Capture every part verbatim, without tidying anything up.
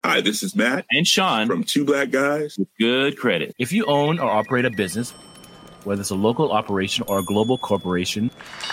Hi, this is Matt and Sean from Two Black Guys with Good Credit. If you own or operate a business, whether it's a local operation or a global corporation,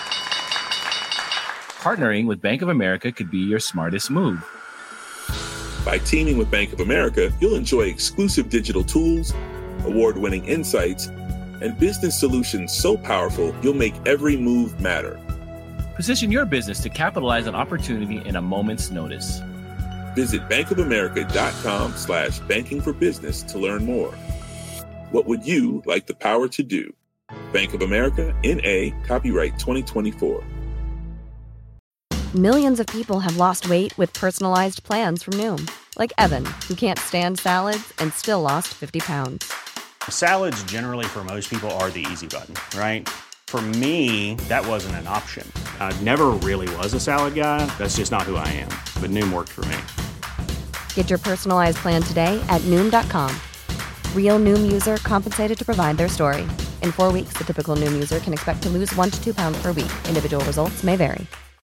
partnering with Bank of America could be your smartest move. By teaming with Bank of America, you'll enjoy exclusive digital tools, award-winning insights, and business solutions so powerful you'll make every move matter. Position your business to capitalize on opportunity in a moment's notice. Visit bankofamerica.com slash banking for business to learn more. What would you like the power to do? Bank of America, N A, copyright twenty twenty-four. Millions of people have lost weight with personalized plans from Noom. Like Evan, who can't stand salads and still lost fifty pounds. Salads generally for most people are the easy button, right? For me, that wasn't an option. I never really was a salad guy. That's just not who I am. But Noom worked for me. Get your personalized plan today at Noom dot com. Real Noom user compensated to provide their story. In four weeks, the typical Noom user can expect to lose one to two pounds per week. Individual results may vary.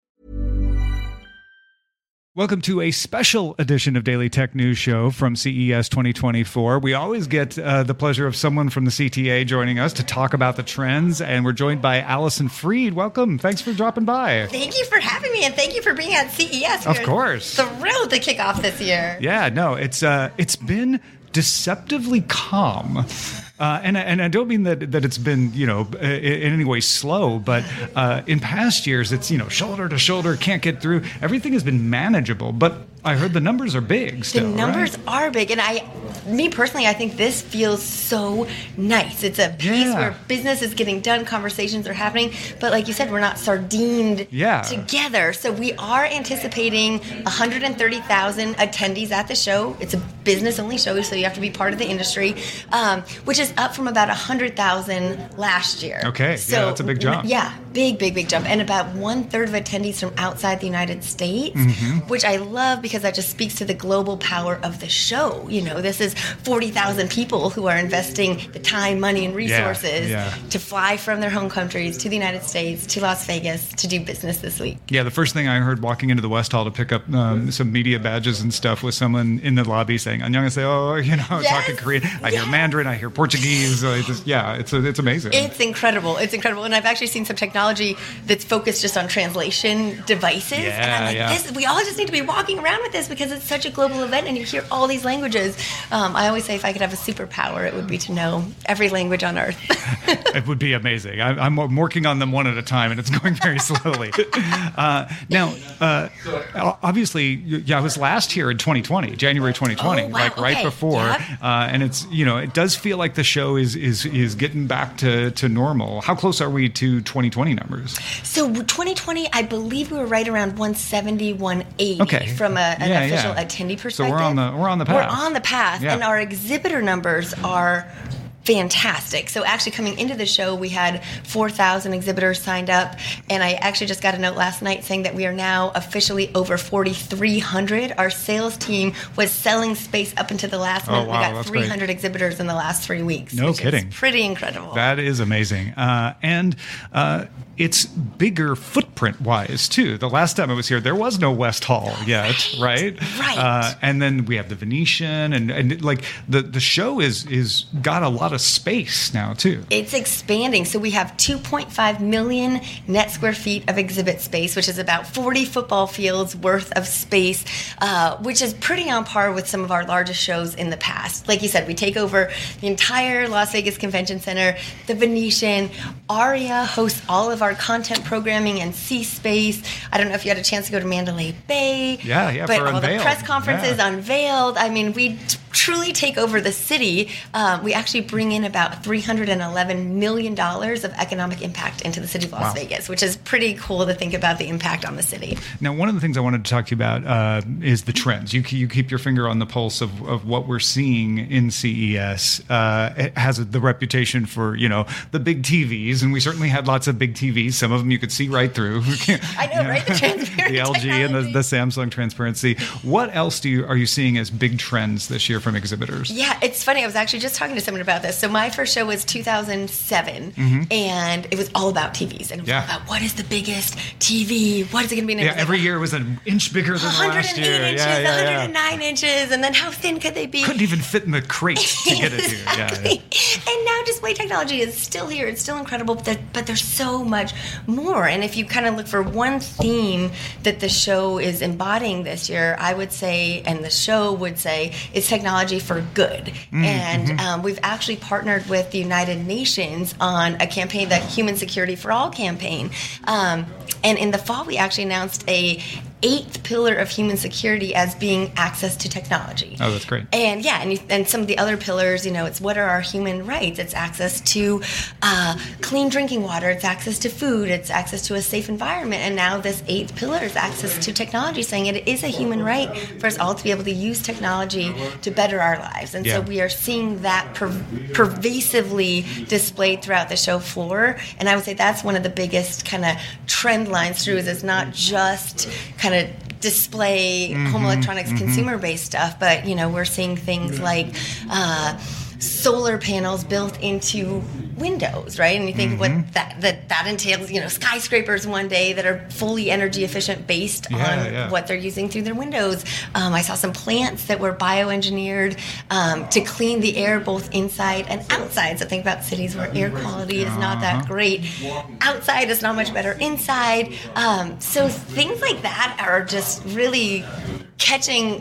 Welcome to a special edition of Daily Tech News Show from C E S twenty twenty-four. We always get uh, the pleasure of someone from the C T A joining us to talk about the trends, and we're joined by Allison Freed. Welcome. Thanks for dropping by. Thank you for having me, and thank you for being at C E S. Of We're course. thrilled to kick off this year. Yeah, no, it's uh, it's been deceptively calm. Uh, and, and I don't mean that, that it's been, you know, in, in any way slow, but uh, in past years, it's, you know, shoulder to shoulder, can't get through. Everything has been manageable, but I heard the numbers are big still, The numbers right? are big, and I, me personally, I think this feels so nice. It's a pace Yeah. where business is getting done, conversations are happening, but like you said, we're not sardined Yeah. together. So we are anticipating one hundred thirty thousand attendees at the show. It's a business-only show, so you have to be part of the industry, um, which is up from about one hundred thousand last year. Okay, so, yeah, that's a big jump. Yeah, big, big, big jump. And about one-third of attendees from outside the United States, Mm-hmm. which I love because that just speaks to the global power of the show. You know, this is forty thousand people who are investing the time, money, and resources yeah. to fly from their home countries to the United States, to Las Vegas, to do business this week. Yeah, the first thing I heard walking into the West Hall to pick up um, some media badges and stuff was someone in the lobby saying, "Annyeonghaseyo," you know, Yes. talking Korean. I Yes. hear Mandarin, I hear Portuguese. I just, yeah, it's it's amazing. It's incredible. It's incredible. And I've actually seen some technology that's focused just on translation devices. and Yeah, I'm like, yeah. this, we all just need to be walking around with this because it's such a global event and you hear all these languages. Um, I always say if I could have a superpower, it would be to know every language on earth. It would be amazing. I, I'm, I'm working on them one at a time, and it's going very slowly. uh, now, uh, obviously, yeah, I was last here in twenty twenty, January twenty twenty, Oh, wow, like right okay, before, yep. uh, and it's, you know, it does feel like the show is is is getting back to, to normal. How close are we to twenty twenty numbers? So twenty twenty, I believe we were right around one seventy, one eighty Okay. from a, an Yeah, official yeah. attendee So perspective. we're on the we're on the path. We're on the path, Yeah. and our exhibitor numbers are fantastic. So actually coming into the show, we had four thousand exhibitors signed up, and I actually just got a note last night saying that we are now officially over forty-three hundred. Our sales team was selling space up until the last Oh, minute. wow, we got that's three hundred exhibitors in the last three weeks. No which kidding. Is pretty incredible. That is amazing. Uh, and uh, it's bigger footprint-wise, too. The last time I was here, there was no West Hall yet, right? Right. Uh, and then we have the Venetian, and, and like the, the show is is got a lot of space now, too. It's expanding. So we have two point five million net square feet of exhibit space, which is about forty football fields worth of space, uh, which is pretty on par with some of our largest shows in the past. Like you said, we take over the entire Las Vegas Convention Center, the Venetian. Aria hosts all of our content programming and C-Space. I don't know if you had a chance to go to Mandalay Bay. Yeah, yeah, But for all Unveiled. the press conferences, Yeah. Unveiled. I mean, we t- truly take over the city. Um, we actually bring in about three hundred eleven million dollars of economic impact into the city of Las Wow. Vegas, which is pretty cool to think about the impact on the city. Now, one of the things I wanted to talk to you about uh, is the trends. You you keep your finger on the pulse of, of what we're seeing in C E S. Uh, it has the reputation for, you know, the big T Vs, and we certainly had lots of big T Vs. Some of them you could see right through. I know, right? The transparent the L G and the, technology. the Samsung transparency. What else do you are you seeing as big trends this year for from exhibitors. Yeah, it's funny. I was actually just talking to someone about this. So my first show was two thousand seven, mm-hmm. and it was all about T Vs. And it was yeah. all about what is the biggest T V? What is it going to be? And yeah, like, every year was an inch bigger than the last year. one hundred eight inches, yeah, yeah, one hundred nine yeah. inches, and then how thin could they be? Couldn't even fit in the crate to get it here. Exactly. Yeah, yeah. And now display technology is still here. It's still incredible, but, there, but there's so much more. And if you kind of look for one theme that the show is embodying this year, I would say, and the show would say, is technology for good. Mm-hmm. And um, we've actually partnered with the United Nations on a campaign, the Human Security for All campaign. Um, and in the fall, we actually announced a eighth pillar of human security as being access to technology. Oh, that's great. And yeah, and, you, and some of the other pillars, you know, it's what are our human rights? It's access to uh, clean drinking water. It's access to food. It's access to a safe environment. And now this eighth pillar is access to technology, saying it is a human right for us all to be able to use technology to better our lives. And yeah. so we are seeing that per- pervasively displayed throughout the show floor. And I would say that's one of the biggest kind of trend lines through is it's not just kind of display mm-hmm, home electronics mm-hmm. consumer-based stuff, but you know we're seeing things like uh, solar panels built into windows, right? And you think mm-hmm. what that, that that entails, you know, skyscrapers one day that are fully energy efficient based yeah, on yeah. what they're using through their windows. Um, I saw some plants that were bioengineered um, to clean the air both inside and outside. So think about cities where air quality is not that uh-huh. great. Outside is not much better inside. Um, so things like that are just really catching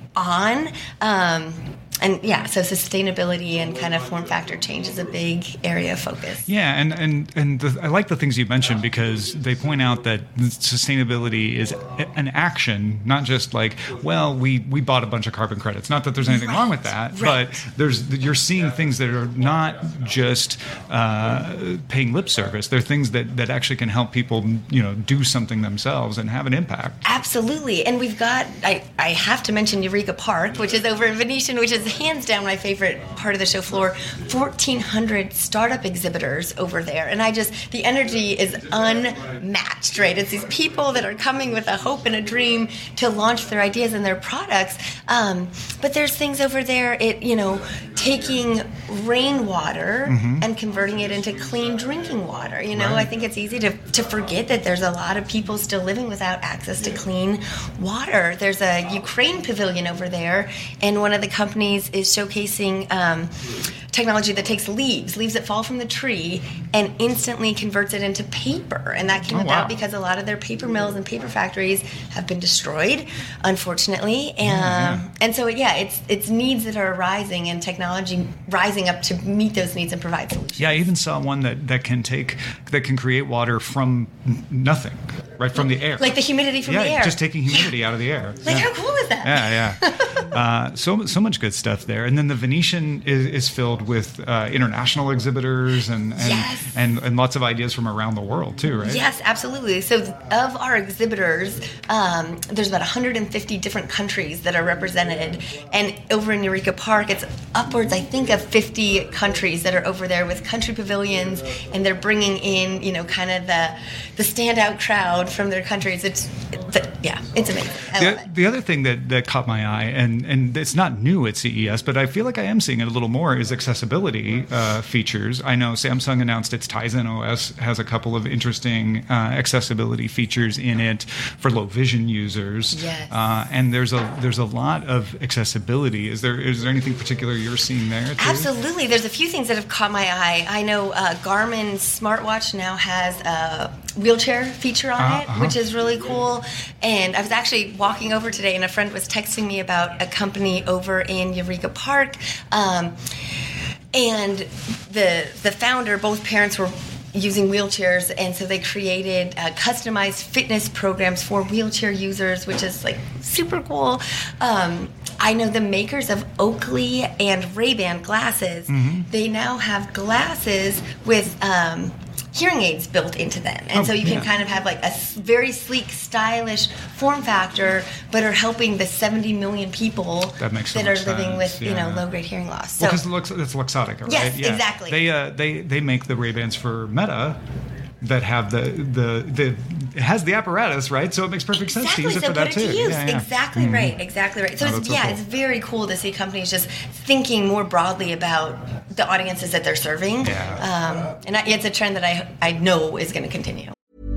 on. Um, And yeah, so sustainability and kind of form factor change is a big area of focus. Yeah, and and and the, I like the things you mentioned because they point out that sustainability is an action, not just like, well, we, we bought a bunch of carbon credits. Not that there's anything right. wrong with that, right. but there's you're seeing things that are not just uh, paying lip service. They're things that, that actually can help people, you know, do something themselves and have an impact. Absolutely, and we've got I, I have to mention Eureka Park, which is over in Venetian, which is hands down my favorite part of the show floor. fourteen hundred startup exhibitors over there, and I just the energy is unmatched, right? It's these people that are coming with a hope and a dream to launch their ideas and their products, um, but there's things over there, it you know taking rainwater mm-hmm. and converting it into clean drinking water. You know, right. I think it's easy to, to forget that there's a lot of people still living without access to clean water. There's a Ukraine pavilion over there, and one of the companies is showcasing um, technology that takes leaves, leaves that fall from the tree, and instantly converts it into paper. And that came oh, about wow. because a lot of their paper mills and paper factories have been destroyed, unfortunately. And, yeah, yeah. and so, yeah, it's it's needs that are arising and technology rising up to meet those needs and provide solutions. Yeah, I even saw one that, that can take that can create water from nothing, right from the air, like the humidity from yeah, the air. just taking humidity yeah. out of the air. Like yeah. how cool is that? Yeah, yeah. uh, so so much good stuff there. And then the Venetian is, is filled with uh, international exhibitors and and, yes. and and lots of ideas from around the world too, right? Yes, absolutely. So of our exhibitors, um, there's about one hundred fifty different countries that are represented, and over in Eureka Park, it's upwards, I think, of fifty countries that are over there with country pavilions, and they're bringing in, you know, kind of the the standout crowd from their countries. It's, it's yeah, it's amazing. I the, love it. The other thing that, that caught my eye, and, and it's not new at C E S, but I feel like I am seeing it a little more, is accessibility uh, features. I know Samsung announced its Tizen O S has a couple of interesting uh, accessibility features in it for low vision users. Yes. Uh, and there's a there's a lot of accessibility. Is there is there anything particular you're seeing there too? Absolutely. There's a few things that have caught my eye. I know uh, Garmin's smartwatch now has a wheelchair feature on uh, it, uh-huh. which is really cool. And I was actually walking over today, and a friend was texting me about a company over in Eureka Park. Um, and the the founder, both parents were using wheelchairs, and so they created uh, customized fitness programs for wheelchair users, which is like super cool. Um, I know the makers of Oakley and Ray-Ban glasses, mm-hmm. they now have glasses with um, hearing aids built into them. And oh, so you can yeah. kind of have like a very sleek, stylish form factor, but are helping the seventy million people that, makes so that are much living sense. with, yeah. you know, low-grade hearing loss. So, well, because it's Luxottica, right? Yes, yeah. exactly. They uh, they they make the Ray-Bans for Meta. that have the the the it has the apparatus, right? So it makes perfect sense exactly. to use it so for that put it too. To use. Yeah, yeah. Exactly mm-hmm. right. Exactly right. So oh, it's, so yeah, cool. it's very cool to see companies just thinking more broadly about the audiences that they're serving. Yeah. Um, and I, it's a trend that I I know is going to continue.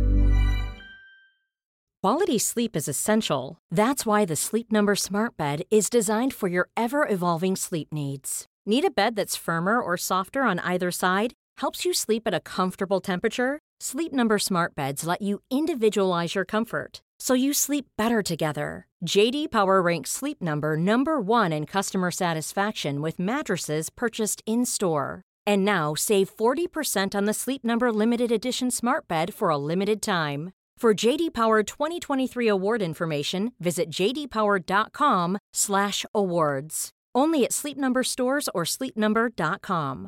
Quality sleep is essential. That's why the Sleep Number Smart Bed is designed for your ever-evolving sleep needs. Need a bed that's firmer or softer on either side? Helps you sleep at a comfortable temperature? Sleep Number Smart Beds let you individualize your comfort, so you sleep better together. J D Power ranks Sleep Number number one in customer satisfaction with mattresses purchased in-store. And now save forty percent on the Sleep Number Limited Edition Smart Bed for a limited time. For J D Power twenty twenty-three award information, visit j d power dot com slash awards. Only at Sleep Number stores or sleep number dot com.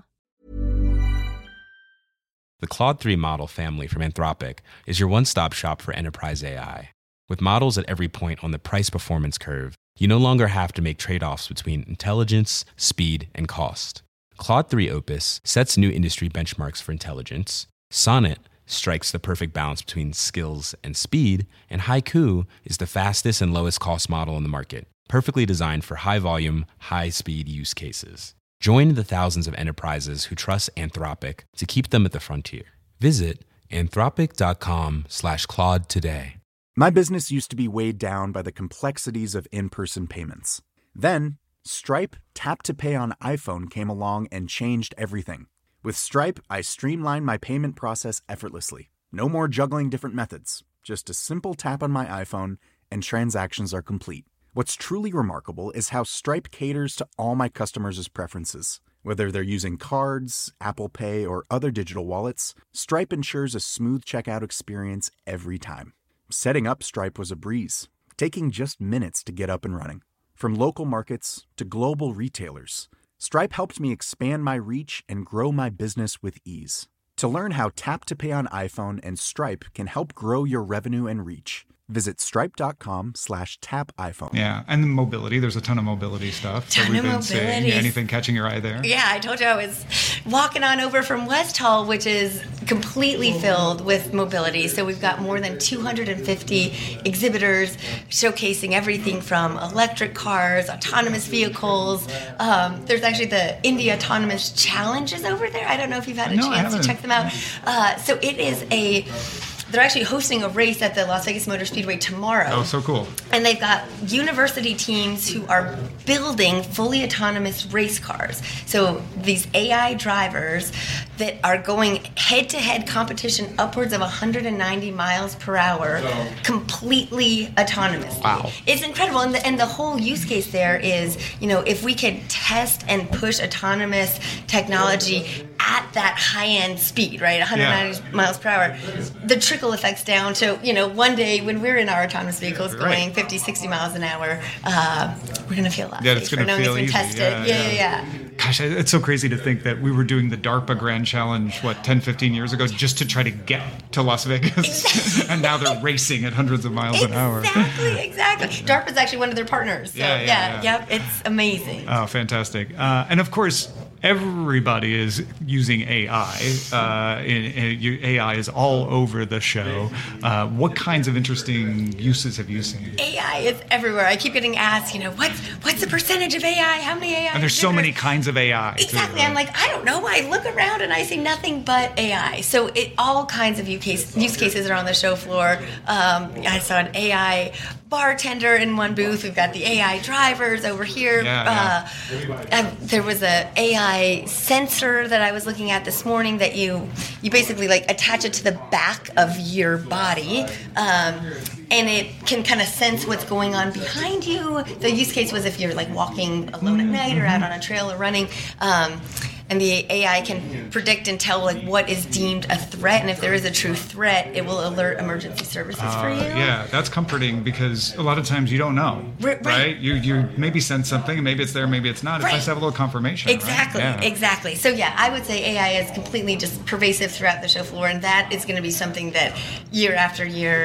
The Claude three model family from Anthropic is your one-stop shop for enterprise A I. With models at every point on the price-performance curve, you no longer have to make trade-offs between intelligence, speed, and cost. Claude three Opus sets new industry benchmarks for intelligence. Sonnet strikes the perfect balance between skills and speed, and Haiku is the fastest and lowest cost model in the market, perfectly designed for high-volume, high-speed use cases. Join the thousands of enterprises who trust Anthropic to keep them at the frontier. Visit anthropic.com slash Claude today. My business used to be weighed down by the complexities of in-person payments. Then, Stripe Tap to Pay on iPhone came along and changed everything. With Stripe, I streamlined my payment process effortlessly. No more juggling different methods. Just a simple tap on my iPhone and transactions are complete. What's truly remarkable is how Stripe caters to all my customers' preferences. Whether they're using cards, Apple Pay, or other digital wallets, Stripe ensures a smooth checkout experience every time. Setting up Stripe was a breeze, taking just minutes to get up and running. From local markets to global retailers, Stripe helped me expand my reach and grow my business with ease. To learn how Tap to Pay on iPhone and Stripe can help grow your revenue and reach, visit stripe.com slash tap iPhone. Yeah, and the mobility. There's a ton of mobility stuff. Ton that we've of been mobility. seeing. Anything catching your eye there? Yeah, I told you I was walking on over from West Hall, which is completely filled with mobility. So we've got more than two hundred fifty exhibitors showcasing everything from electric cars, autonomous vehicles. Um, there's actually the Indy Autonomous Challenges over there. I don't know if you've had a No, I chance to haven't. check them out. Uh, so it is a... They're actually hosting a race at the Las Vegas Motor Speedway tomorrow. Oh, so cool. And they've got university teams who are building fully autonomous race cars. So these A I drivers that are going head-to-head competition upwards of one hundred ninety miles per hour, completely autonomous. Wow. It's incredible. And the, and the whole use case there is, you know, if we could test and push autonomous technology at that high-end speed, right, one hundred ninety yeah. miles per hour, the trickle effects down to, you know, one day when we're in our autonomous vehicles going right. fifty, sixty miles an hour, uh, we're going to feel a lot Yeah, safer. it's going to knowing feel it's been easy. tested. Yeah, Yeah, yeah, yeah. Gosh, it's so crazy to think that we were doing the DARPA Grand Challenge, what, ten, fifteen years ago, just to try to get to Las Vegas. And now they're racing at hundreds of miles Exactly, an hour. Exactly, exactly. DARPA is actually one of their partners. So, Yeah, yeah, yeah, yeah. Yep, it's amazing. Oh, fantastic. Uh, and of course, everybody is using A I. Uh, in, in, you- A I is all over the show. Uh, what kinds of interesting uses have you seen? A I is everywhere. I keep getting asked, you know, what's what's the percentage of A I? How many A I? And there's so many kinds of A I. too, Exactly. right? I'm like, I don't know. I look around and I see nothing but A I. So it all kinds of use, case, use cases are on the show floor. Um, I saw an A I bartender in one booth. We've got the A I drivers over here. Yeah, uh, uh, there was a A I sensor that I was looking at this morning that you you basically like attach it to the back of your body. Um, and it can kind of sense what's going on behind you. The use case was if you're like walking alone at night or out on a trail or running. Um, and the A I can predict and tell like what is deemed a threat, and if there is a true threat, it will alert emergency services for you. Uh, yeah, that's comforting because a lot of times you don't know, Right, right. right? You you maybe sense something, and maybe it's there, maybe it's not. It's Right. nice to have a little confirmation. right? Exactly, Yeah. exactly. So yeah, I would say A I is completely just pervasive throughout the show floor, and that is going to be something that year after year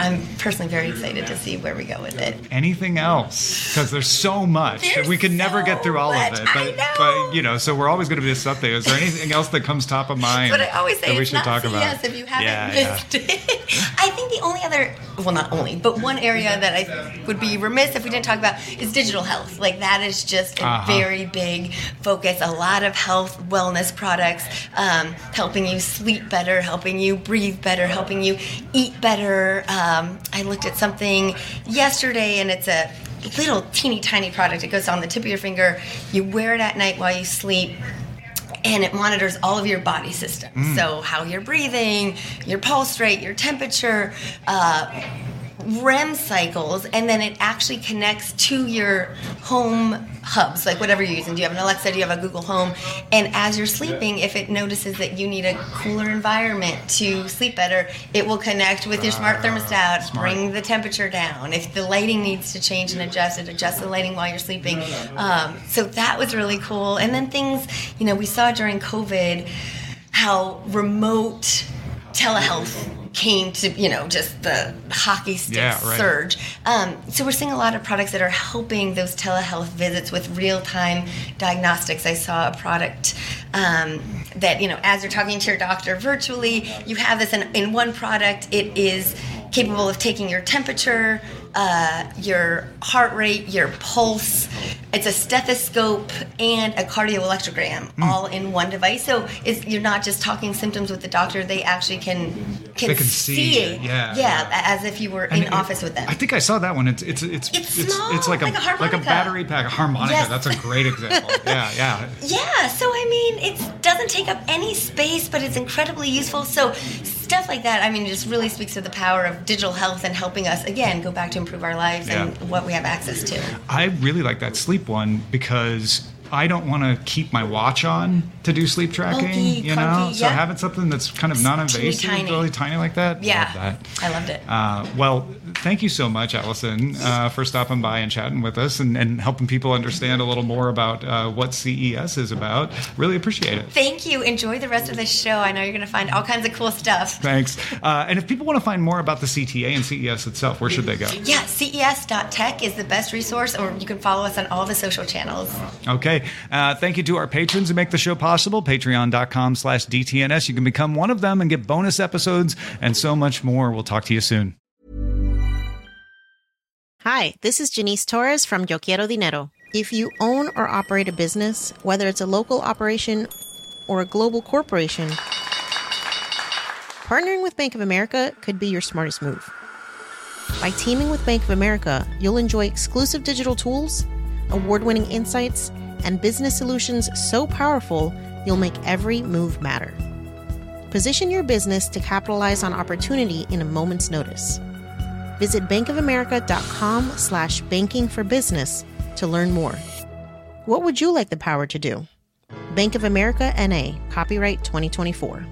I'm personally very excited to see where we go with it. Anything else? Because there's so much. There's we can never so get through all much. of it. But, I know. but, you know, so we're always going to miss something. Is there anything else that comes top of mind But I always say that we it's should not talk C E S about? if you haven't Yeah, missed it. I think the only other, well, not only, but one area that I would be remiss if we didn't talk about is digital health. Like, that is just a Uh-huh. very big focus. A lot of health wellness products, um, helping you sleep better, helping you breathe better, helping you eat better. Um, I looked at something yesterday, and it's a little teeny tiny product. It goes on the tip of your finger. You wear it at night while you sleep, and it monitors all of your body systems. Mm. So how you're breathing, your pulse rate, your temperature, uh, R E M cycles, and then it actually connects to your home hubs, like whatever you're using. Do you have an Alexa? Do you have a Google Home? And as you're sleeping, if it notices that you need a cooler environment to sleep better, it will connect with your smart thermostat, Smart. bring the temperature down. If the lighting needs to change and adjust, it adjusts the lighting while you're sleeping. Um, so that was really cool. And then things, you know, we saw during COVID how remote telehealth came to, you know, just the hockey stick Yeah, right. surge. Um, so we're seeing a lot of products that are helping those telehealth visits with real-time diagnostics. I saw a product um, that, you know, as you're talking to your doctor virtually, you have this in, in one product. It is capable of taking your temperature, uh, your heart rate, your pulse. It's a stethoscope and a cardioelectrogram Mm. all in one device. So it's, you're not just talking symptoms with the doctor. They actually can can, They can see it, yeah, yeah, as if you were And in it- office with them. I think I saw that one. It's it's it's It's it's, small, it's like a like a harmonica. battery pack, a harmonica. Yes. That's a great example. Yeah, yeah. Yeah, so I mean, it doesn't take up any space, but it's incredibly useful. So stuff like that, I mean, it just really speaks to the power of digital health and helping us, again, go back to improve our lives and Yeah. what we have access to. I really like that sleep one because I don't want to keep my watch on to do sleep tracking, Bulky, you know? clunky, So yeah. having something that's kind of non-invasive, tiny. really tiny like that, Yeah, love that. I loved it. Uh, well, thank you so much, Allison, uh, for stopping by and chatting with us and, and helping people understand a little more about uh, what C E S is about. Really appreciate it. Thank you. Enjoy the rest of the show. I know you're going to find all kinds of cool stuff. Thanks. Uh, and if people want to find more about the C T A and C E S itself, where should they go? Yeah, C E S dot tech is the best resource, or you can follow us on all the social channels. Okay. Uh, thank you to our patrons who make the show possible. Patreon.com slash DTNS. You can become one of them and get bonus episodes and so much more. We'll talk to you soon. Hi, this is Janice Torres from Yo Quiero Dinero. If you own or operate a business, whether it's a local operation or a global corporation, partnering with Bank of America could be your smartest move. By teaming with Bank of America, you'll enjoy exclusive digital tools, award-winning insights, and business solutions so powerful, you'll make every move matter. Position your business to capitalize on opportunity in a moment's notice. Visit bankofamerica.com slash banking for business to learn more. What would you like the power to do? Bank of America N A, copyright twenty twenty-four.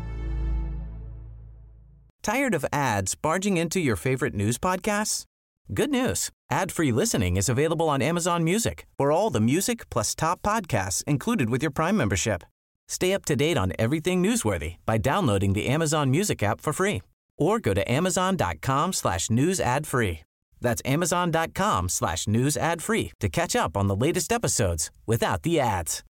Tired of ads barging into your favorite news podcasts? Good news. Ad-free listening is available on Amazon Music for all the music plus top podcasts included with your Prime membership. Stay up to date on everything newsworthy by downloading the Amazon Music app for free or go to amazon.com slash news ad free. That's amazon.com slash news ad free to catch up on the latest episodes without the ads.